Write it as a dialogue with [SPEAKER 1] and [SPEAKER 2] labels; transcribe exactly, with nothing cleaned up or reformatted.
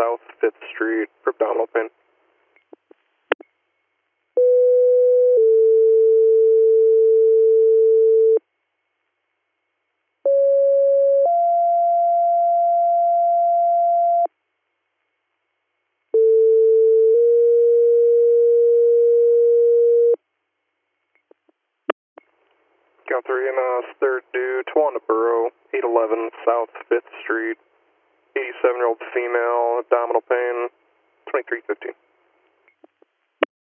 [SPEAKER 1] South fifth Street for abdominal pain. Count three M S, third due, Tawanda Borough, eight eleven South fifth Street, eighty-seven year old female, abdominal pain, twenty-three fifteen.